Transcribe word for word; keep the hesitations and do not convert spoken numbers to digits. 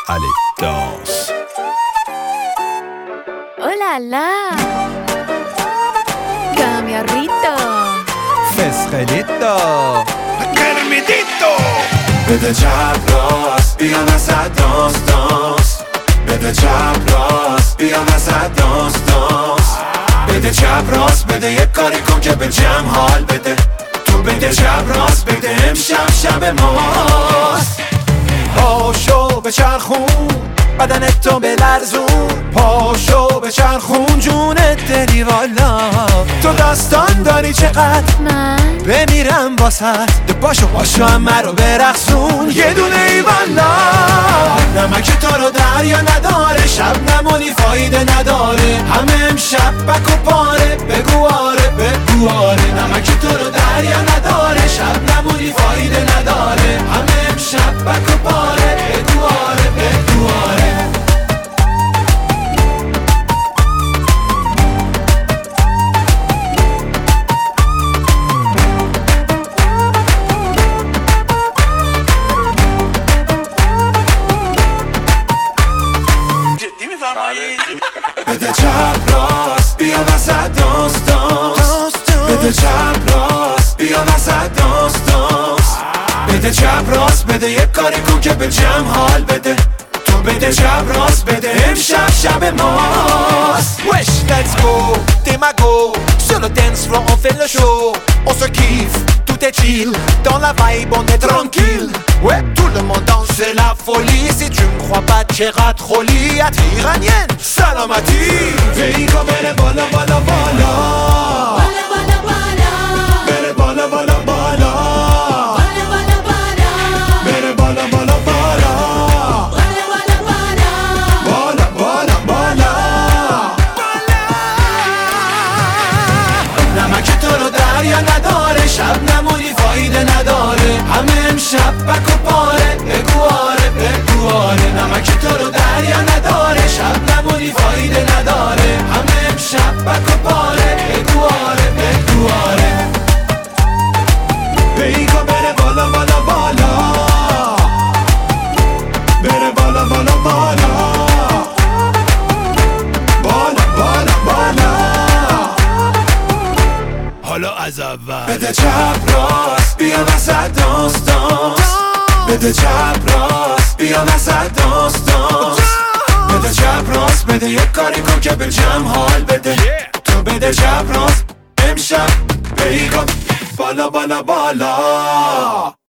Allez, danse. Oh là là, Cambiarrito, Fesrelito, Kermidito. بده چپ راست بیا وسط دانس دانس. بده چپ راست بیا وسط دانس دانس. بده چپ راست بده یک کاری کن که به جمع حال بده. تو بده چپ راست بده امشب شب ماست. پاشو به چرخون بدنت تو بلرزون. پاشو به چرخون جونت دلی والا. تو داستان داری چقدر من بمیرم واسد. باشو باشو همه رو برقصون یه دونه ای والا. نمک تو رو دریا نداره شب نمونی فایده نداره. همه امشب بک و پاره بگو آره بگو آره. نمک تو رو دریا نداره شب نمونی فایده نداره. همه امشب بک و پاره بگو آره بگو آره. بده چپ راست بیا وسط دانس دانس. بده چپ راست بیا وسط دانس دانس. بده چپ راست بده یک کاری کن که به جمع حال بده. تو بده چپ راست بده امشب شب ماست. Wesh let's go, démago. Sur le dance floor on fait le show. On se kiffe, tout est chill. Dans la vibe on est tranquille. Ouais tout le monde danse c'est la folie. Si tu me crois pas t'ira trop lit. À iranienne, salamati. Vehico bene bola bola bola. Bala bala bala, Bene bola bola bola. bala bala bala, Bene bola bola bola. bala bala bala. Bola bola bola. نمک تو رو دریا نداره شب نمونی فایده نداره. همه امشب بک و پاره بگو آره بگو آره. نمک تو رو دریا نداره شب نمونی فایده نداره. همه امشب بک و پاره بگو آره بگو آره. بیگا بره بالا بالا بالا. بره بالا بالا بالا. بالا بالا بالا. حالا از اول. بده چپ راست بیا وسط دانس دانس. بده چپ راست بیا وسط دانس دانس. بده چپ راست بده یک کاری کن که به جمع حال بده. تو بده چپ راست امشب بیگا بالا بالا بالا.